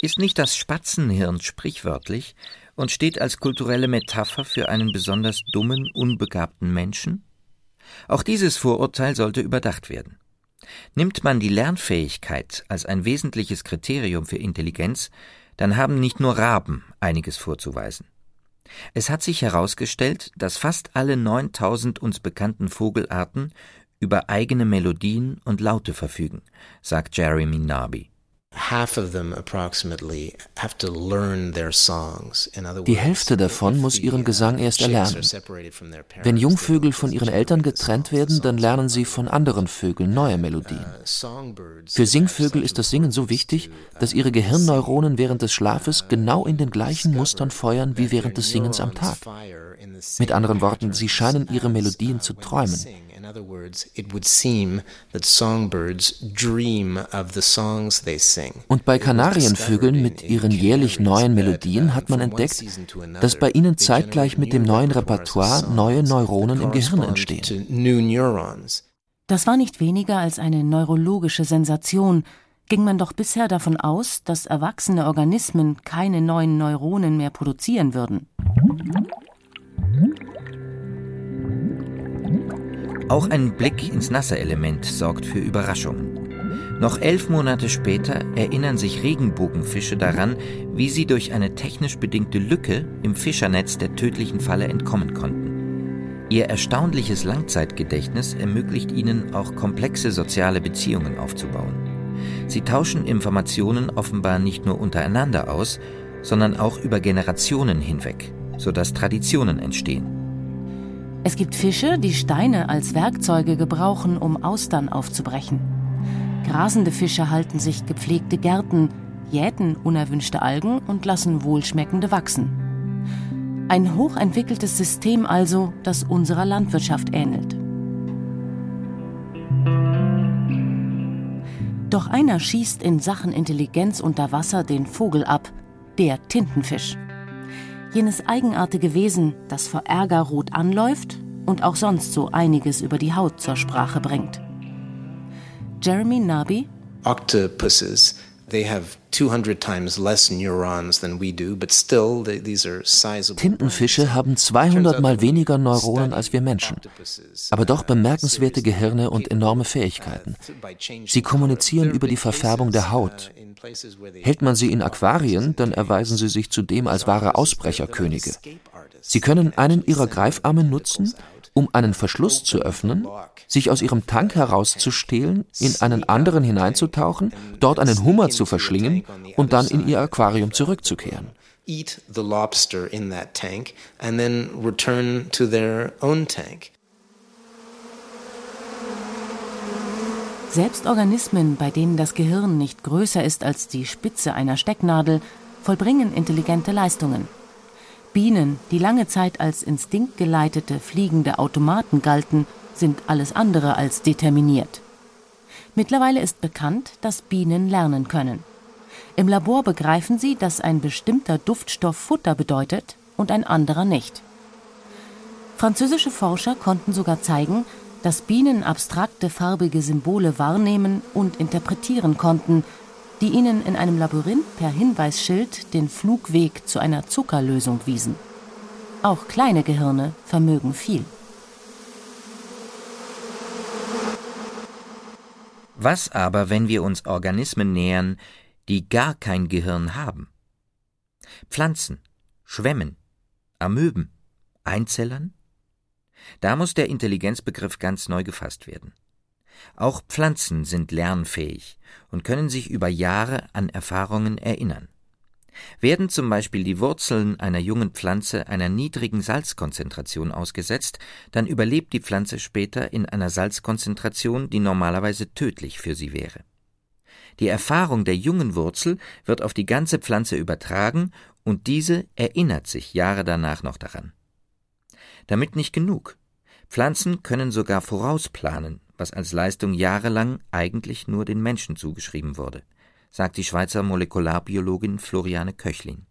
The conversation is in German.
Ist nicht das Spatzenhirn sprichwörtlich und steht als kulturelle Metapher für einen besonders dummen, unbegabten Menschen? Auch dieses Vorurteil sollte überdacht werden. Nimmt man die Lernfähigkeit als ein wesentliches Kriterium für Intelligenz, dann haben nicht nur Raben einiges vorzuweisen. Es hat sich herausgestellt, dass fast alle 9000 uns bekannten Vogelarten über eigene Melodien und Laute verfügen, sagt Jeremy Narby. Die Hälfte davon muss ihren Gesang erst erlernen. Wenn Jungvögel von ihren Eltern getrennt werden, dann lernen sie von anderen Vögeln neue Melodien. Für Singvögel ist das Singen so wichtig, dass ihre Gehirnneuronen während des Schlafes genau in den gleichen Mustern feuern wie während des Singens am Tag. Mit anderen Worten, sie scheinen ihre Melodien zu träumen. In other words, it would seem that songbirds dream of the songs they sing. Und bei Kanarienvögeln mit ihren jährlich neuen Melodien hat man entdeckt, dass bei ihnen zeitgleich mit dem neuen Repertoire neue Neuronen im Gehirn entstehen. Das war nicht weniger als eine neurologische Sensation. Ging man doch bisher davon aus, dass erwachsene Organismen keine neuen Neuronen mehr produzieren würden. Auch ein Blick ins Nasserelement sorgt für Überraschungen. Noch 11 Monate später erinnern sich Regenbogenfische daran, wie sie durch eine technisch bedingte Lücke im Fischernetz der tödlichen Falle entkommen konnten. Ihr erstaunliches Langzeitgedächtnis ermöglicht ihnen auch komplexe soziale Beziehungen aufzubauen. Sie tauschen Informationen offenbar nicht nur untereinander aus, sondern auch über Generationen hinweg, sodass Traditionen entstehen. Es gibt Fische, die Steine als Werkzeuge gebrauchen, um Austern aufzubrechen. Grasende Fische halten sich gepflegte Gärten, jäten unerwünschte Algen und lassen wohlschmeckende wachsen. Ein hochentwickeltes System also, das unserer Landwirtschaft ähnelt. Doch einer schießt in Sachen Intelligenz unter Wasser den Vogel ab, der Tintenfisch. Jenes eigenartige Wesen, das vor Ärger rot anläuft und auch sonst so einiges über die Haut zur Sprache bringt. Jeremy Narby: Octopuses, they have 200 times less neurons than we do, but still these are sizable. Tintenfische haben 200 Mal weniger Neuronen als wir Menschen, aber doch bemerkenswerte Gehirne und enorme Fähigkeiten. Sie kommunizieren über die Verfärbung der Haut. Hält man sie in Aquarien, dann erweisen sie sich zudem als wahre Ausbrecherkönige. Sie können einen ihrer Greifarme nutzen, um einen Verschluss zu öffnen, sich aus ihrem Tank herauszustehlen, in einen anderen hineinzutauchen, dort einen Hummer zu verschlingen und dann in ihr Aquarium zurückzukehren. Eat the lobster in that tank and then return to their own tank. Selbst Organismen, bei denen das Gehirn nicht größer ist als die Spitze einer Stecknadel, vollbringen intelligente Leistungen. Bienen, die lange Zeit als instinktgeleitete fliegende Automaten galten, sind alles andere als determiniert. Mittlerweile ist bekannt, dass Bienen lernen können. Im Labor begreifen sie, dass ein bestimmter Duftstoff Futter bedeutet und ein anderer nicht. Französische Forscher konnten sogar zeigen, dass Bienen abstrakte farbige Symbole wahrnehmen und interpretieren konnten, die ihnen in einem Labyrinth per Hinweisschild den Flugweg zu einer Zuckerlösung wiesen. Auch kleine Gehirne vermögen viel. Was aber, wenn wir uns Organismen nähern, die gar kein Gehirn haben? Pflanzen, Schwämmen, Amöben, Einzellern? Da muss der Intelligenzbegriff ganz neu gefasst werden. Auch Pflanzen sind lernfähig und können sich über Jahre an Erfahrungen erinnern. Werden zum Beispiel die Wurzeln einer jungen Pflanze einer niedrigen Salzkonzentration ausgesetzt, dann überlebt die Pflanze später in einer Salzkonzentration, die normalerweise tödlich für sie wäre. Die Erfahrung der jungen Wurzel wird auf die ganze Pflanze übertragen und diese erinnert sich Jahre danach noch daran. Damit nicht genug. Pflanzen können sogar vorausplanen, was als Leistung jahrelang eigentlich nur den Menschen zugeschrieben wurde, sagt die Schweizer Molekularbiologin Floriane Köchlin.